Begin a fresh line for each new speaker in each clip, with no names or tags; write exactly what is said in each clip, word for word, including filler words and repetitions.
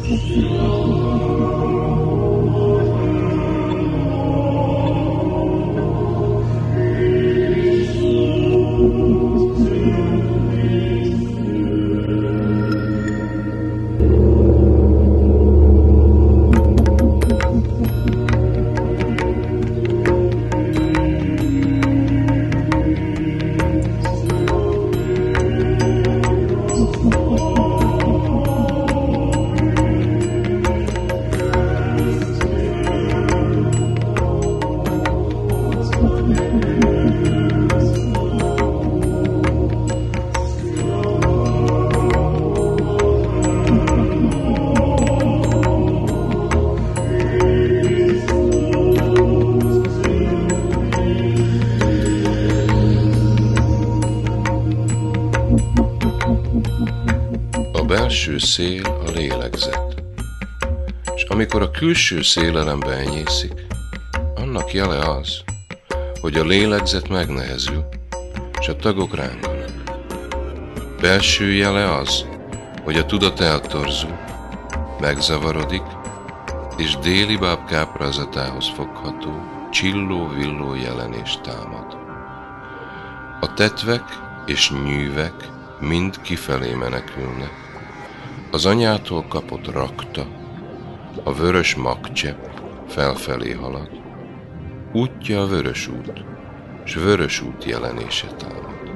A belső szél a lélegzet, és amikor a külső szélelembe enyészik, annak jele az, hogy a lélegzet megnehezül, és a tagok ránganak. Belső jele az, hogy a tudat eltorzul, megzavarodik, és déli báb káprázatához fogható, csilló-villó jelenés támad. A tetvek és nyűvek mind kifelé menekülnek. Az anyától kapott rakta, a vörös magcsepp felfelé halad. Útja a vörös út, s vörös út jelenése támad.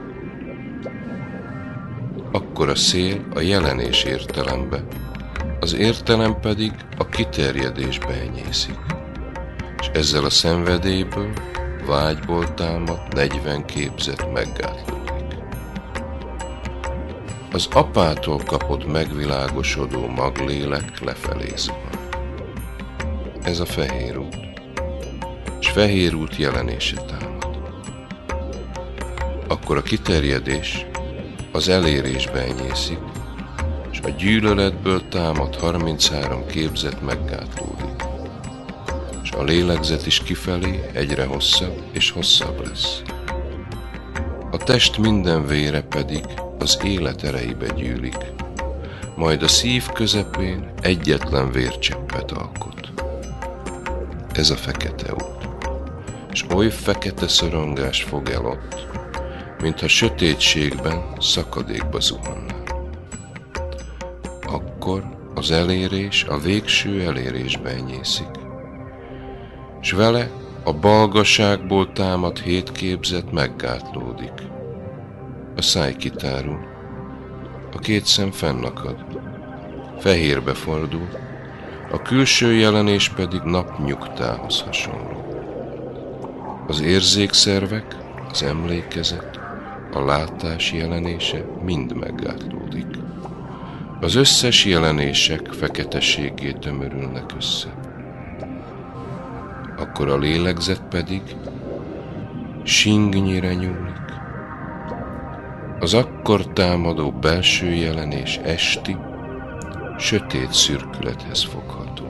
Akkor a szél a jelenés értelembe, az értelem pedig a kiterjedésbe enyészik, és ezzel a szenvedélyből, vágyból támadt negyven képzet meggátlódik. Az apától kapott megvilágosodó maglélek lefelé zuhan. Ez a fehér út, és fehér út jelenése támad. Akkor a kiterjedés az elérésbe enyészik, és a gyűlöletből támad harminchárom képzet meggátlódik, és a lélegzet is kifelé egyre hosszabb és hosszabb lesz. A test minden vére pedig az élet erejébe gyűlik, majd a szív közepén egyetlen vércseppet alkot. Ez a fekete út, és oly fekete szorongás fog el ott, mintha sötétségben szakadékba zuhanna. Akkor az elérés a végső elérésbe enyészik, s vele a balgaságból támad hét képzet meggátlódik. A száj kitárul, a két szem fennakad, fehérbe fordul, a külső jelenés pedig napnyugtához hasonló. Az érzékszervek, az emlékezet, a látás jelenése mind meggátlódik. Az összes jelenések feketeségé tömörülnek össze. Akkor a lélegzet pedig singnyire nyúlik. Az akkor támadó belső jelenés esti, sötét szürkülethez fogható.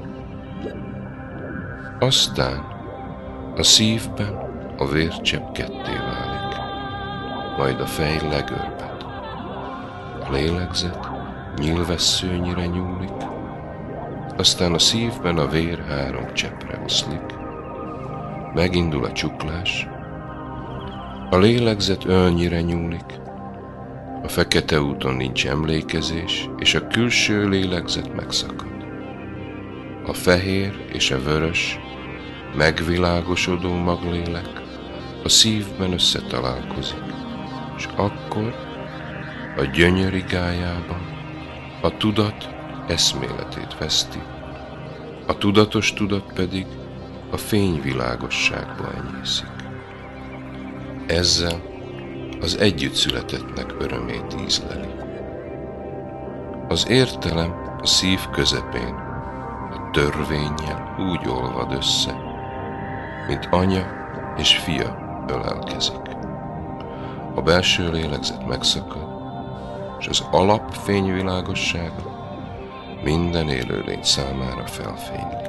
Aztán a szívben a vércsepp ketté válik, majd a fej legörbed. A lélegzet nyílvesszőnyire nyúlik, aztán a szívben a vér három cseppre oszlik. Megindul a csuklás, a lélegzet ölnyire nyúlik, a fekete úton nincs emlékezés, és a külső lélegzet megszakad. A fehér és a vörös, megvilágosodó maglélek a szívben összetalálkozik, és akkor a gyönyörigájában a tudat eszméletét veszti, a tudatos tudat pedig a fényvilágosságba enyészik. Ezzel az együttszületettnek örömét ízleli. Az értelem a szív közepén a törvénnyel úgy olvad össze, mint anya és fia ölelkezik. A belső lélegzet megszakad, és az alap fényvilágossága minden élőlény számára felfénylik.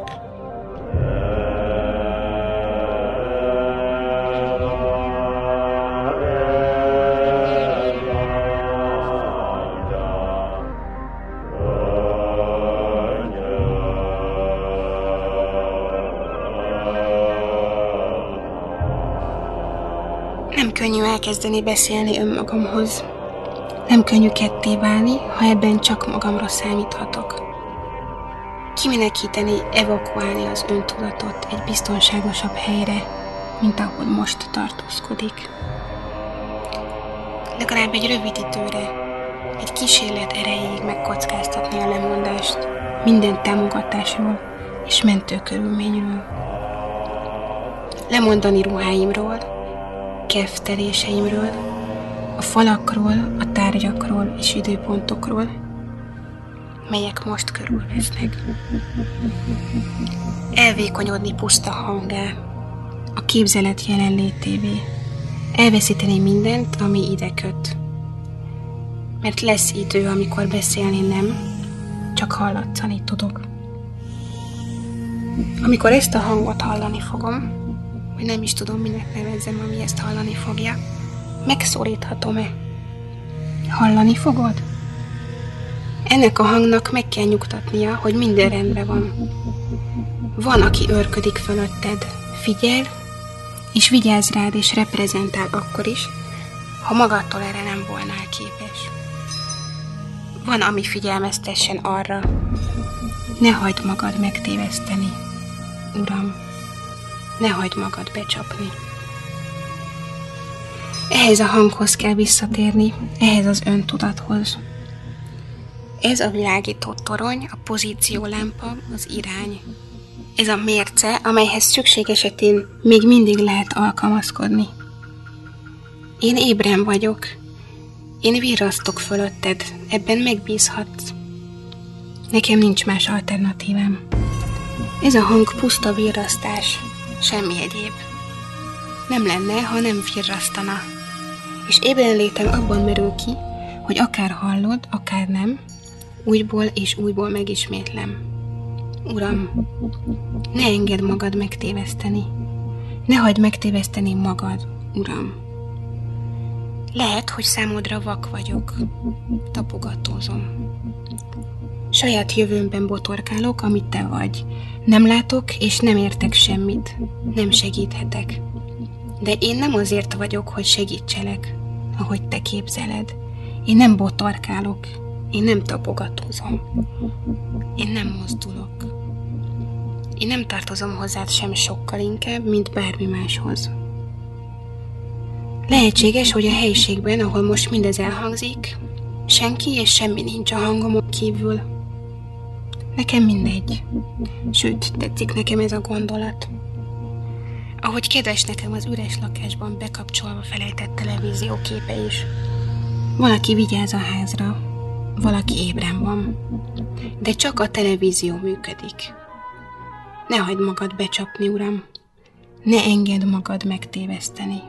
Nem könnyű elkezdeni beszélni önmagamhoz. Nem könnyű ketté válni, ha ebben csak magamra számíthatok. Kimenekíteni, evakuálni az öntudatot egy biztonságosabb helyre, mint ahol most tartózkodik. Legalább egy rövid időre, egy kísérlet erejéig megkockáztatni a lemondást minden támogatásról és mentőkörülményről. Lemondani ruháimról, kedvteléseimről, a falakról, a tárgyakról és időpontokról, melyek most körülvesznek. Elvékonyodni puszta hangá, a képzelet jelenlétévé, elveszíteni mindent, ami ide köt. Mert lesz idő, amikor beszélni nem, csak hallatszani tudok. Amikor ezt a hangot hallani fogom, hogy nem is tudom, minek nevezzem, ami ezt hallani fogja, megszólíthatom-e? Hallani fogod? Ennek a hangnak meg kell nyugtatnia, hogy minden rendben van. Van, aki őrködik fölötted, figyel, és vigyáz rád, és reprezentál akkor is, ha magadtól erre nem volnál képes. Van, ami figyelmeztessen arra, ne hagyd magad megtéveszteni, Uram, ne hagyd magad becsapni. Ehhez a hanghoz kell visszatérni, ehhez az öntudathoz. Ez a világított torony, a pozíciólámpa, az irány. Ez a mérce, amelyhez szükség esetén még mindig lehet alkalmazkodni. Én ébren vagyok. Én virrasztok fölötted, ebben megbízhatsz. Nekem nincs más alternatívám. Ez a hang puszta virrasztás, semmi egyéb. Nem lenne, ha nem virrasztana. És ébren létem abban merül ki, hogy akár hallod, akár nem, újból és újból megismétlem. Uram, ne engedd magad megtéveszteni. Ne hagyd megtéveszteni magad, Uram. Lehet, hogy számodra vak vagyok. Tapogatózom. Saját jövőmben botorkálok, amit te vagy. Nem látok, és nem értek semmit. Nem segíthetek. De én nem azért vagyok, hogy segítselek, ahogy te képzeled. Én nem botorkálok. Én nem tapogatózom. Én nem mozdulok. Én nem tartozom hozzád sem sokkal inkább, mint bármi máshoz. Lehetséges, hogy a helyiségben, ahol most mindez elhangzik, senki és semmi nincs a hangomon kívül. Nekem mindegy. Sőt, tetszik nekem ez a gondolat. Ahogy kedves nekem az üres lakásban bekapcsolva felejtett televízió képe is. Valaki vigyáz a házra, valaki ébren van, de csak a televízió működik. Ne hagyd magad becsapni, Uram, ne engedd magad megtéveszteni.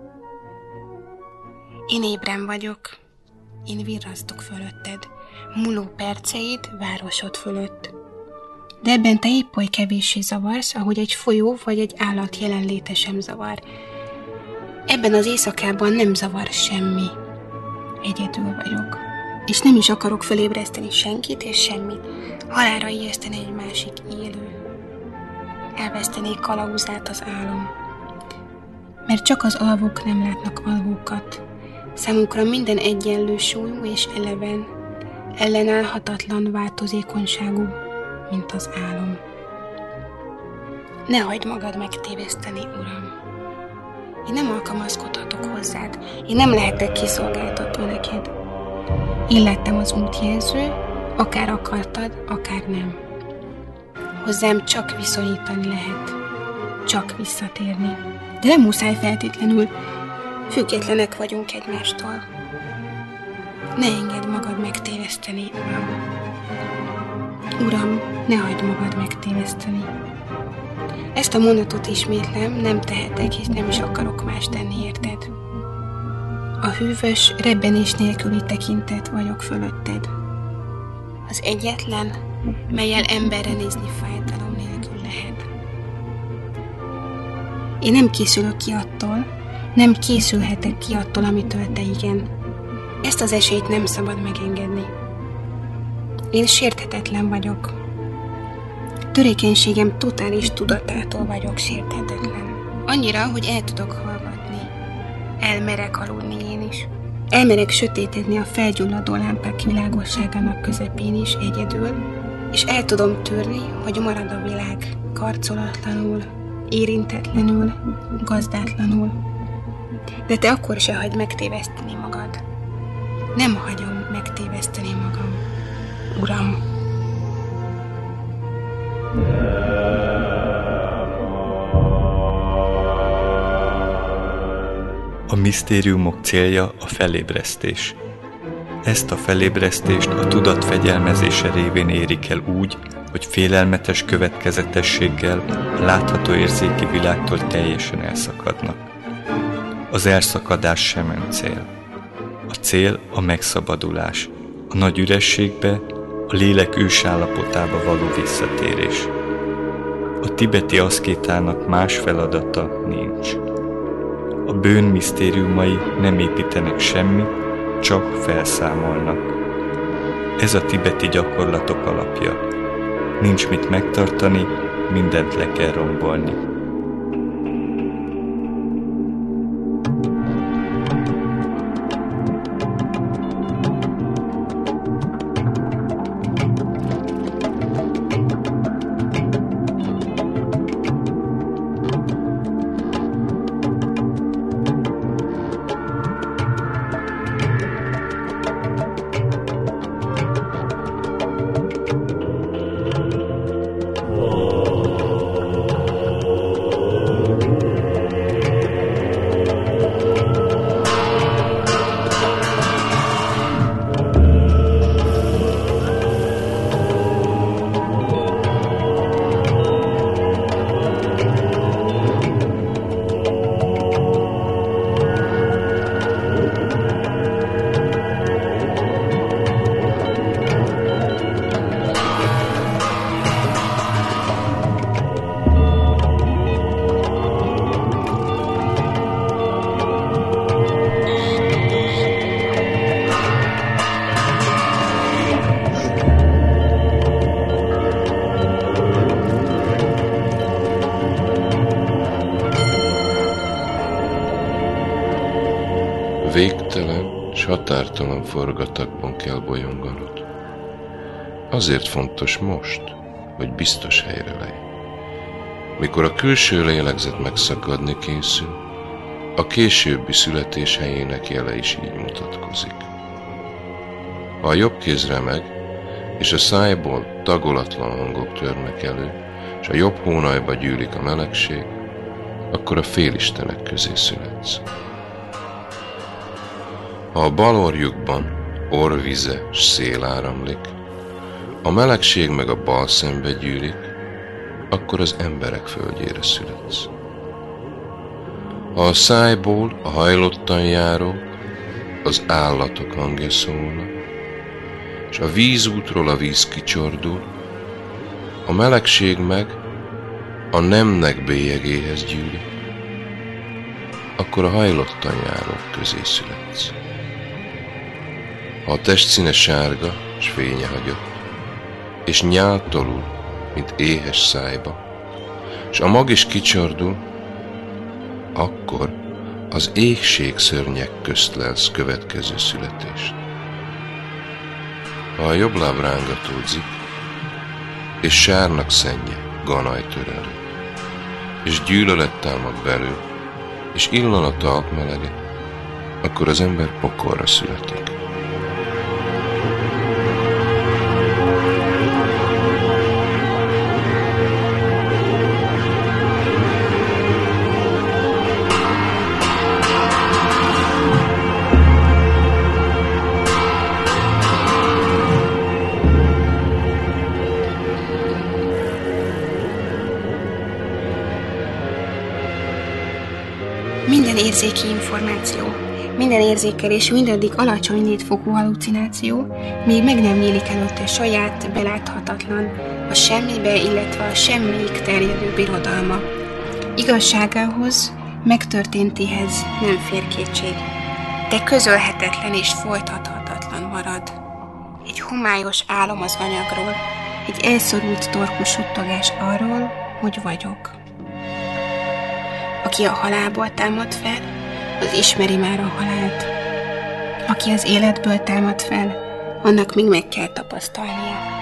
Én ébren vagyok, én virrasztok fölötted, múló perceid városod fölött. De ebben te épp oly kevéssé zavarsz, ahogy egy folyó vagy egy állat jelenléte sem zavar. Ebben az éjszakában nem zavar semmi. Egyedül vagyok. És nem is akarok felébreszteni senkit és semmit. Halálra ijeszteni egy másik élő. Elvesztenék kalauzát az álom. Mert csak az alvók nem látnak alvókat. Számukra minden egyenlő súlyú és eleven, ellenállhatatlan változékonyságú, mint az álom. Ne hagyd magad megtéveszteni, Uram. Én nem alkalmazkodhatok hozzád, én nem lehetek kiszolgáltatva neked. Én lettem az útjelző, akár akartad, akár nem. Hozzám csak viszonyítani lehet, csak visszatérni. De nem muszáj feltétlenül, függetlenek vagyunk egymástól. Ne engedd magad megtéveszteni, Uram. Uram, ne hagyd magad megtéveszteni. Ezt a mondatot ismétlem, nem tehetek, és nem is akarok más tenni, érted? A hűvös, rebbenés nélküli tekintet vagyok fölötted. Az egyetlen, mellyel emberre nézni fájdalom nélkül lehet. Én nem készülök ki attól, nem készülhetek ki attól, amitől te igen. Ezt az esélyt nem szabad megengedni. Én sérthetetlen vagyok. Törékenységem totális tudatától vagyok sérthetetlen. Annyira, hogy el tudok hallgatni. elmerek aludni én is. Elmerek sötétedni a felgyulladó lámpák világosságának közepén is egyedül, és el tudom tűrni, hogy marad a világ karcolatlanul, érintetlenül, gazdátlanul. De te akkor se hagyd megtéveszteni magad. Nem hagyom megtéveszteni magam, Uram.
A misztériumok célja a felébresztés. Ezt a felébresztést a tudat fegyelmezése révén érik el úgy, hogy félelmetes következetességgel a látható érzéki világtól teljesen elszakadnak. Az elszakadás sem öncél. A cél a megszabadulás, a nagy ürességbe, a lélek ősállapotába való visszatérés. A tibeti aszkétának más feladata nincs. A bőn misztériumai nem építenek semmit, csak felszámolnak. Ez a tibeti gyakorlatok alapja. Nincs mit megtartani, mindent le kell rombolni.
Végtelen s határtalan forgatakban kell bolyonganod. Azért fontos most, hogy biztos helyre lej. Mikor a külső lélegzet megszakadni készül, a későbbi születés helyének jele is így mutatkozik. Ha a jobb kéz remeg, és a szájból tagolatlan hangok törnek elő, és a jobb hónajba gyűlik a melegség, akkor a félistenek közé születsz. Ha a bal orjukban orrvize s szél áramlik, a melegség meg a bal szembe gyűlik, akkor az emberek földjére születsz. Ha a szájból a hajlottan járó, az állatok hangja szólna, és a vízútról a víz kicsordul, a melegség meg a nemnek bélyegéhez gyűlik, akkor a hajlottan járók közé születsz. Ha a testszíne sárga, s fénye hagyott, és nyáltolul, mint éhes szájba, s a mag is kicsordul, akkor az éhség szörnyek közt lelsz következő születést. Ha a jobb láb rángatódzik, és sárnak szennye ganaj töreli, és gyűlölet támad belül, és illan a talp melege, akkor az ember pokolra születik.
Minden érzéki információ, minden érzékelés mindaddig alacsony létfokú hallucináció, míg meg nem nyílik előtte saját, beláthatatlan, a semmibe, illetve a semmiig terjedő birodalma. Igazságához, megtörténtéhez nem fér kétség, de közölhetetlen és folytathatatlan marad. Egy homályos álom az anyagról, egy elszorult torkú suttogás arról, hogy vagyok. Aki a halálból támad fel, az ismeri már a halált. Aki az életből támad fel, annak még meg kell tapasztalnia.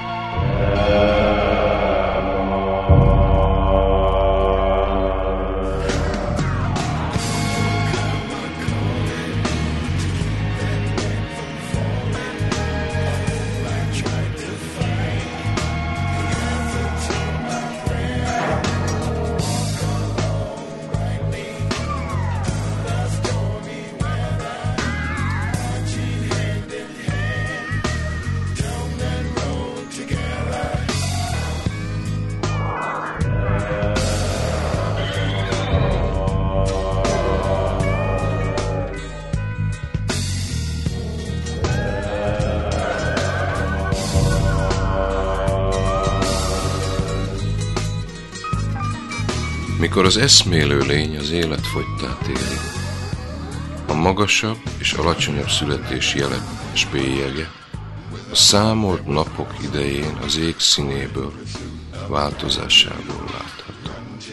Mikor az eszmélő lény az élet fogytát éli, a magasabb és alacsonyabb születés jeles bélyege a számolt napok idején az ég színéből, változásából látható.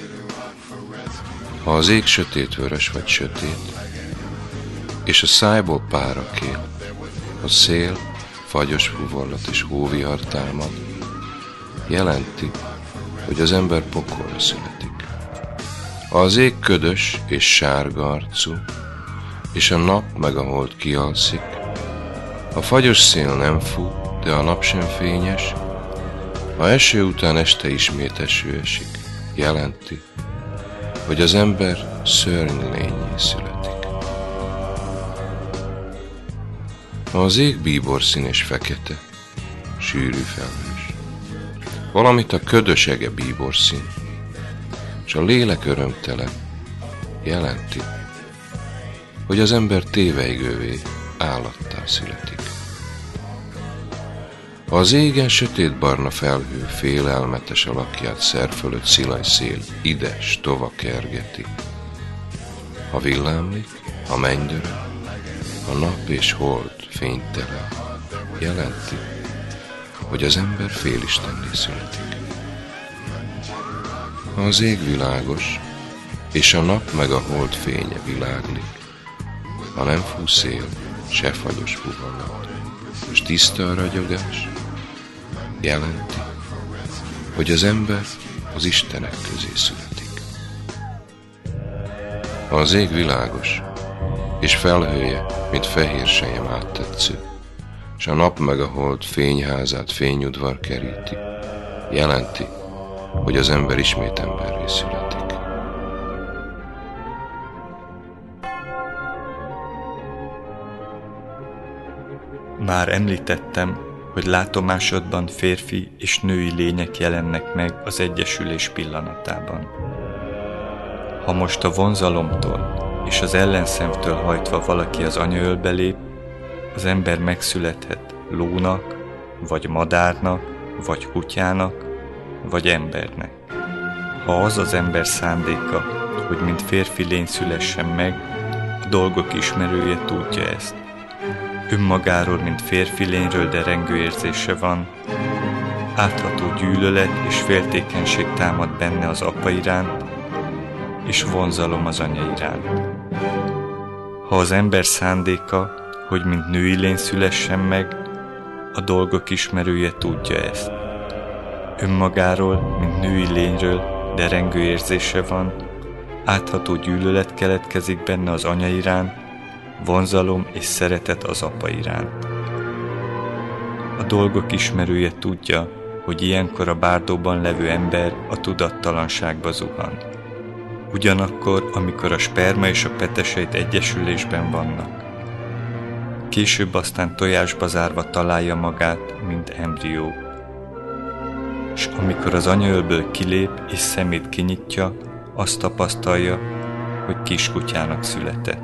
Ha az ég sötétvörös vagy sötét, és a szájból pára kél, a szél, fagyos fuvallat és hóvihar támad, jelenti, hogy az ember pokolra születik. Ha az ég ködös és sárga arcú, és a nap meg a hold kialszik, a fagyos szél nem fut, de a nap sem fényes, ha eső után este ismét eső esik, jelenti, hogy az ember szörnylényé születik. Ha az ég bíborszín és fekete, sűrű felhős, valamit a ködös ege bíborszín, és a lélek örömtelen, jelenti, hogy az ember tévejgővé, állattá születik. Ha az égen sötétbarna felhő félelmetes alakját szer fölött szilaj szél ides tova kergeti, ha villámlik, ha mennydörög, a nap és hold fénytelen, jelenti, hogy az ember félistenné születik. Ha az ég világos, és a nap meg a hold fénye világlik, ha nem fúj szél, se fagyos fuvallat, és tiszta a ragyogás, jelenti, hogy az ember az istenek közé születik. Ha az ég világos, és felhője, mint fehér sejem áttetsző, és a nap meg a hold fényházát fényudvar keríti, jelenti, hogy az ember ismét emberré születik.
Már említettem, hogy látomásodban férfi és női lények jelennek meg az egyesülés pillanatában. Ha most a vonzalomtól és az ellenszemtől hajtva valaki az anyaölbe lép, az ember megszülethet lónak, vagy madárnak, vagy kutyának, vagy embernek. Ha az az ember szándéka, hogy mint férfi lény szülessen meg, a dolgok ismerője tudja ezt. Önmagáról, mint férfi lényről derengő érzése van, átható gyűlölet és féltékenység támad benne az apa iránt, és vonzalom az anya iránt. Ha az ember szándéka, hogy mint női lény szülessen meg, a dolgok ismerője tudja ezt. Önmagáról, mint női lényről derengő érzése van, átható gyűlölet keletkezik benne az anya iránt, vonzalom és szeretet az apa iránt. A dolgok ismerője tudja, hogy ilyenkor a bárdóban levő ember a tudattalanságba zuhan. Ugyanakkor, amikor a sperma és a petesejt egyesülésben vannak. Később aztán tojásba zárva találja magát, mint embrió. És amikor az anyaölből kilép és szemét kinyitja, azt tapasztalja, hogy kiskutyának született.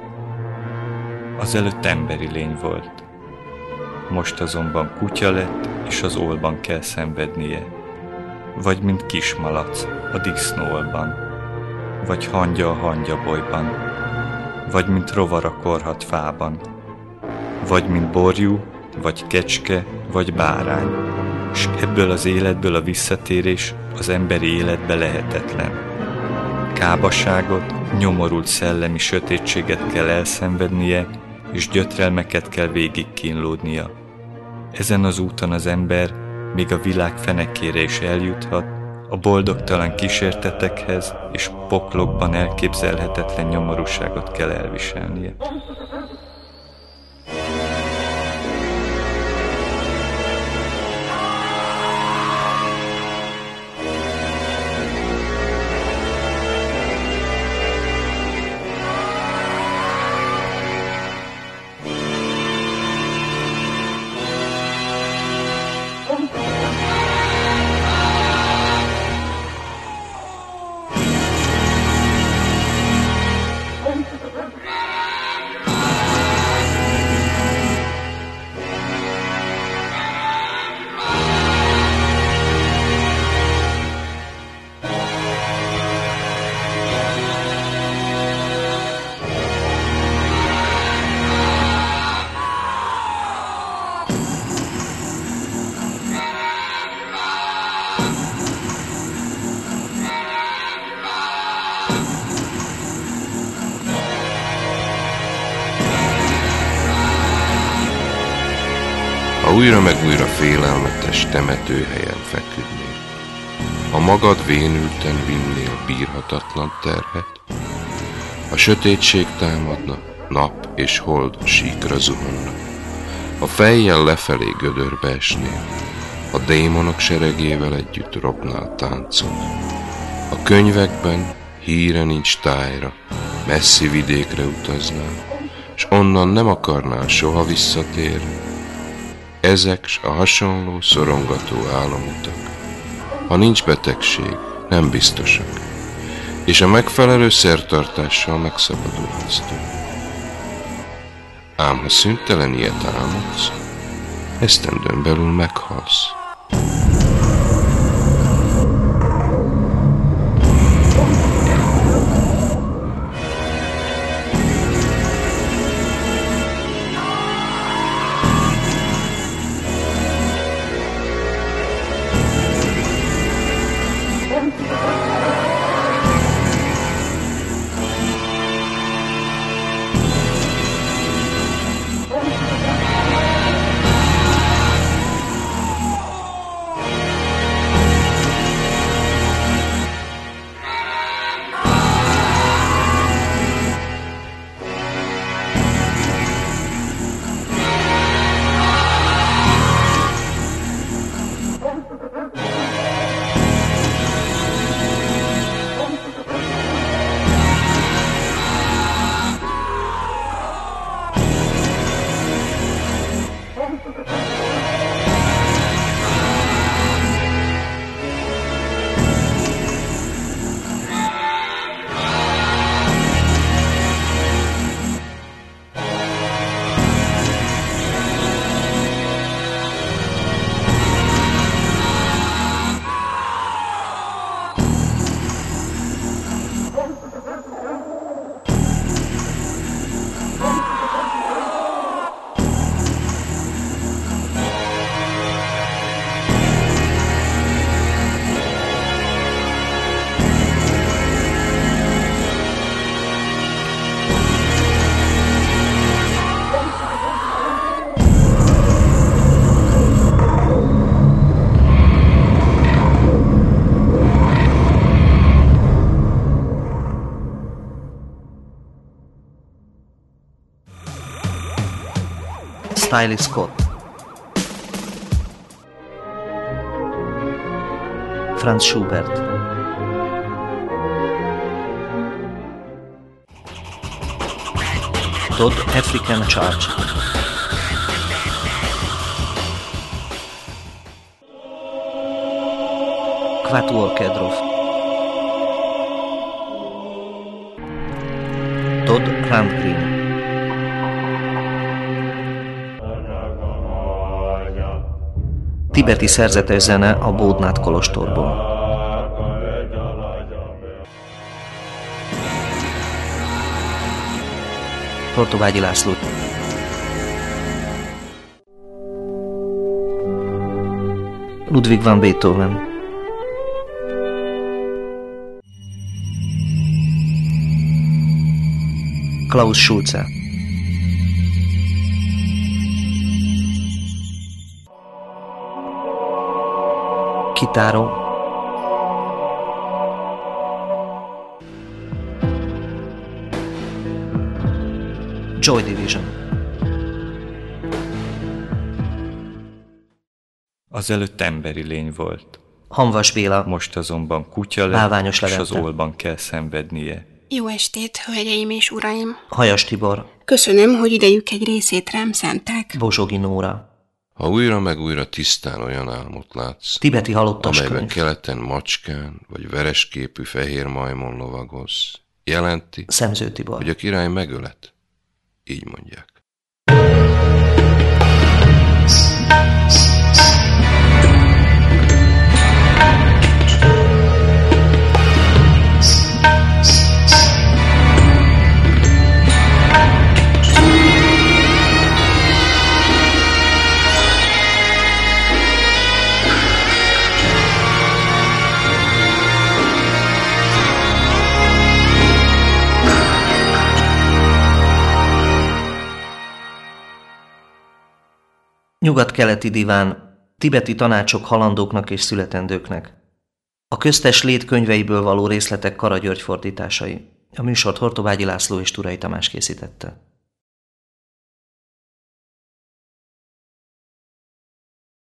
Azelőtt emberi lény volt. Most azonban kutya lett, és az ólban kell szenvednie. Vagy mint kismalac a disznóolban, vagy hangya a hangyabolyban, vagy mint rovar a korhat fában, vagy mint borjú, vagy kecske, vagy bárány, és ebből az életből a visszatérés az emberi életbe lehetetlen. kábaságot, nyomorult szellemi sötétséget kell elszenvednie, és gyötrelmeket kell végig kínlódnia. Ezen az úton az ember még a világ fenekére is eljuthat, a boldogtalan kísértetekhez és poklokban elképzelhetetlen nyomorúságot kell elviselnie.
Ha újra meg újra félelmetes temetőhelyen feküdnél, ha magad vénülten vinnél bírhatatlan terhet, a sötétség támadna, nap és hold síkra zuhanna, a fejjel lefelé gödörbe esnél, a démonok seregével együtt rognál táncon. A könyvekben híre nincs tájra, messzi vidékre utaznál, s onnan nem akarnál soha visszatérni. Ezek s a hasonló szorongató álomutak, ha nincs betegség, nem biztosak, és a megfelelő szertartással megszabadulhatsz tőle. Ám ha szüntelen ilyet álmodsz, esztendőn belül meghalsz.
Riley Scott, Franz Schubert, Todd African Church, Quatuor Kedrov, Todd Rundgren, tibeti szerzetes zene a Bódnát kolostorból. Tortobágyi László. Ludwig van Beethoven. Klaus Schulze. Kitáró Joy Division.
Azelőtt emberi lény volt.
Hamvas Béla.
Most azonban kutya lett,
Bálványos
és
Levente.
az Ollban kell szenvednie.
Jó estét, hölgyeim és uraim!
Hajas Tibor.
Köszönöm, hogy idejük egy részét rám szánták.
Bozsogi Nóra.
Ha újra meg újra tisztán olyan álmot látsz,
Tibeti halottas
amelyben
könyv.
keleten macskán vagy veresképű fehér majmon lovagolsz, jelenti,
Szemző Tibor.
hogy a király megölet. Így mondják.
Nyugat-keleti diván, tibeti tanácsok halandóknak és születendőknek. A köztes lét könyveiből való részletek Kara György fordításai. A műsort Hortobágyi László és Turay Tamás készítette.